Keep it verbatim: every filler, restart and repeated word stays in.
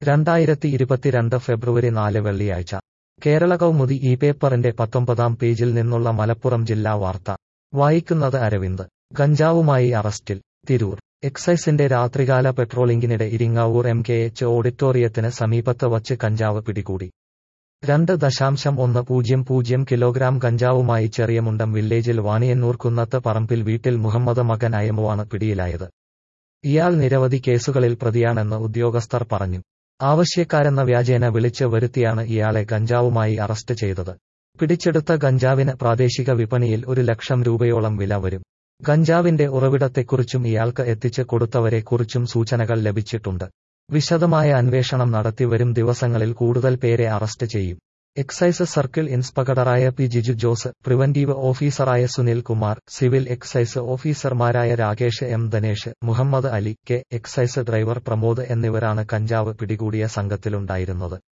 രണ്ടായിരത്തി ഇരുപത്തിരണ്ട് ഫെബ്രുവരി നാല് വെള്ളിയാഴ്ച കേരള കൗമുദി ഈ പേപ്പറിന്റെ പത്തൊമ്പതാം പേജിൽ നിന്നുള്ള മലപ്പുറം ജില്ലാ വാർത്ത വായിക്കുന്നത് അരവിന്ദ്. ഗഞ്ചാവുമായി അറസ്റ്റിൽ തിരൂർ. എക്സൈസിന്റെ രാത്രികാല പെട്രോളിംഗിനിടെ ഇരിങ്ങാവൂർ എം കെ എച്ച് ഓഡിറ്റോറിയത്തിന് സമീപത്ത് വച്ച് കഞ്ചാവ് പിടികൂടി. രണ്ട് ദശാംശം ഒന്ന് പൂജ്യം പൂജ്യം കിലോഗ്രാം ഗഞ്ചാവുമായി ചെറിയമുണ്ടം വില്ലേജിൽ വാണിയന്നൂർ കുന്നത്ത് പറമ്പിൽ വീട്ടിൽ മുഹമ്മദ് മകൻ അയമുവാണ് പിടിയിലായത്. ഇയാൾ നിരവധി കേസുകളിൽ പ്രതിയാണെന്ന് ഉദ്യോഗസ്ഥർ പറഞ്ഞു. ആവശ്യക്കാരെന്ന വ്യാജേന വിളിച്ച് വരുത്തിയാണ് ഇയാളെ ഗഞ്ചാവുമായി അറസ്റ്റ് ചെയ്തത്. പിടിച്ചെടുത്ത ഗഞ്ചാവിന് പ്രാദേശിക വിപണിയിൽ ഒരു ലക്ഷം രൂപയോളം വില വരും. ഗഞ്ചാവിന്റെ ഉറവിടത്തെക്കുറിച്ചും ഇയാൾക്ക് എത്തിച്ച് കൊടുത്തവരെക്കുറിച്ചും സൂചനകൾ ലഭിച്ചിട്ടുണ്ട്. വിശദമായ അന്വേഷണം നടത്തി വരും ദിവസങ്ങളിൽ കൂടുതൽ പേരെ അറസ്റ്റ് ചെയ്യും. എക്സൈസ് സർക്കിൾ ഇൻസ്പെക്ടറായ പി ജിജു ജോസ്, പ്രിവന്റീവ് ഓഫീസറായ സുനിൽ കുമാർ, സിവിൽ എക്സൈസ് ഓഫീസർമാരായ Rakesh M Dhanesh, Muhammad Ali K, excise driver Pramod എന്നിവരാണ് കഞ്ചാവ് പിടികൂടിയ സംഘത്തിലുണ്ടായിരുന്നത്.